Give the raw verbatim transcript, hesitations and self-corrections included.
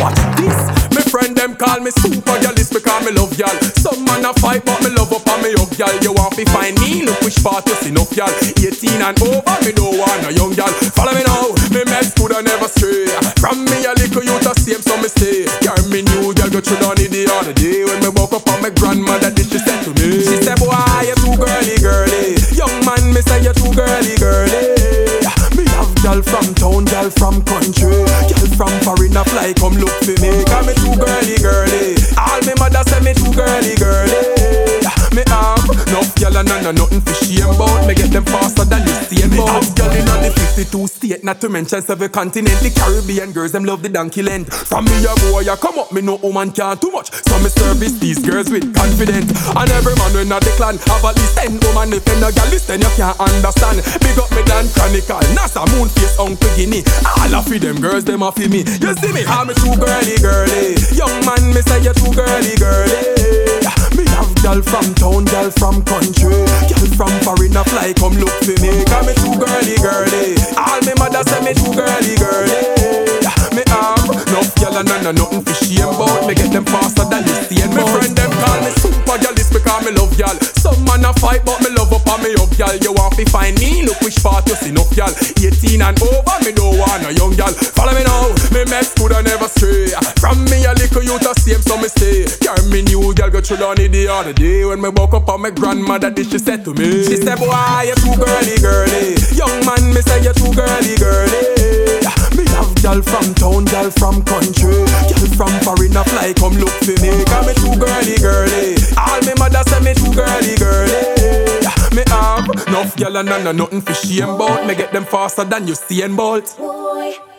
watch this. Me friend them call me super gallist because me love y'all. Some man a fight but me love up and me hug y'all. You want to find me? Look which part you see enough y'all. Eighteen and over, me don't want a young y'all. Follow me now, me mess good and never stray. From me a little youth a same so me stay. Carry me new girl go through down in the other day. When me woke up on my grandmother this she said to me. She said boy you too girly girly. Young man me say you too girly girly. Me have girl from town, girl from country, girl from foreign a fly come look for me. Cause me too girly girly. All me mother say me too girly girly. Me have enough girl and none nothing for shame about. Me get them faster than you see me have girl in all the fifty-two state, not to mention seven continent. The Caribbean girls them love the donkey length. From me a boy I come up, me no woman can't too much. So me service these girls with confidence. And every man when not the clan have at least ten woman. If you no girl listen you can't understand. Big up me Dan Chronicle, NASA Moonface Uncle Guinea. All of them girls them a for me. You see me how me too girly girly. Young man me say you too girly girly. Me have girl from town, girl from country, girl from foreign a fly come look for me. Cause me too girly girly. All me mother say me too girly girly. Me have enough girl and none nothing for shame about. Me get them faster than you see. Me friend them call me super gallist because me love y'all. Some man a fight but me love up and me up y'all. You want to find me? Look which part you see enough y'all. Eighteen and over, me don't want a young y'all. Follow me now, me mess good and never stray. From me a little youth a same so me stay. Carry me new girl go through down in the other day. When me woke up on my grandmother this she said to me. She said boy you too girly girly. Young man me say you too girly girly. Me have girl from town, girl from country, girl from foreign a fly come look for me. Cause me too girly girly. All me mother say me too girly girly. Me have enough girl and none nothing for shame about. Me get them faster than you see and bolt. Boy.